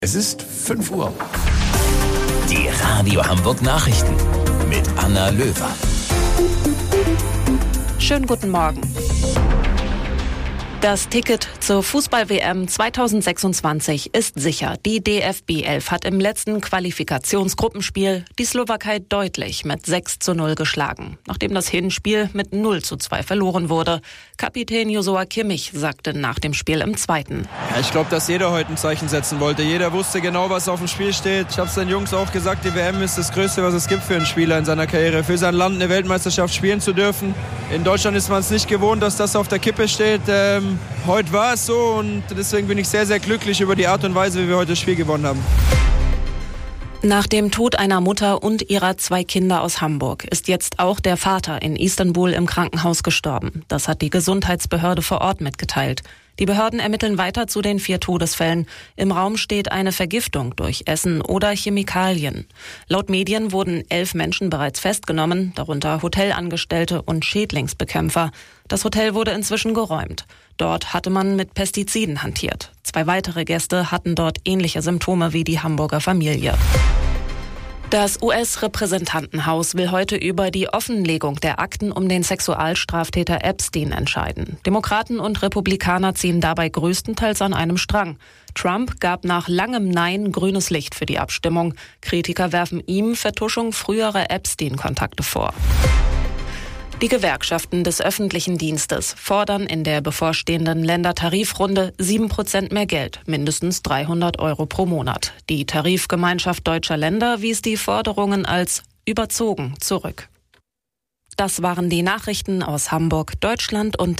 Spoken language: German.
Es ist 5 Uhr. Die Radio Hamburg Nachrichten mit Anna Löwer. Schönen guten Morgen. Das Ticket zur Fußball-WM 2026 ist sicher. Die DFB 11 hat im letzten Qualifikationsgruppenspiel die Slowakei deutlich mit 6:0 geschlagen, nachdem das Hinspiel mit 0:2 verloren wurde. Kapitän Joshua Kimmich sagte nach dem Spiel im Zweiten: Ja, ich glaube, dass jeder heute ein Zeichen setzen wollte. Jeder wusste genau, was auf dem Spiel steht. Ich habe es den Jungs auch gesagt, die WM ist das Größte, was es gibt für einen Spieler in seiner Karriere. Für sein Land eine Weltmeisterschaft spielen zu dürfen. In Deutschland ist man es nicht gewohnt, dass das auf der Kippe steht. Heute war es so und deswegen bin ich sehr, sehr glücklich über die Art und Weise, wie wir heute das Spiel gewonnen haben. Nach dem Tod einer Mutter und ihrer 2 Kinder aus Hamburg ist jetzt auch der Vater in Istanbul im Krankenhaus gestorben. Das hat die Gesundheitsbehörde vor Ort mitgeteilt. Die Behörden ermitteln weiter zu den 4 Todesfällen. Im Raum steht eine Vergiftung durch Essen oder Chemikalien. Laut Medien wurden 11 Menschen bereits festgenommen, darunter Hotelangestellte und Schädlingsbekämpfer. Das Hotel wurde inzwischen geräumt. Dort hatte man mit Pestiziden hantiert. 2 weitere Gäste hatten dort ähnliche Symptome wie die Hamburger Familie. Das US-Repräsentantenhaus will heute über die Offenlegung der Akten um den Sexualstraftäter Epstein entscheiden. Demokraten und Republikaner ziehen dabei größtenteils an einem Strang. Trump gab nach langem Nein grünes Licht für die Abstimmung. Kritiker werfen ihm Vertuschung früherer Epstein-Kontakte vor. Die Gewerkschaften des öffentlichen Dienstes fordern in der bevorstehenden Ländertarifrunde 7% mehr Geld, mindestens 300 € pro Monat. Die Tarifgemeinschaft deutscher Länder wies die Forderungen als überzogen zurück. Das waren die Nachrichten aus Hamburg, Deutschland und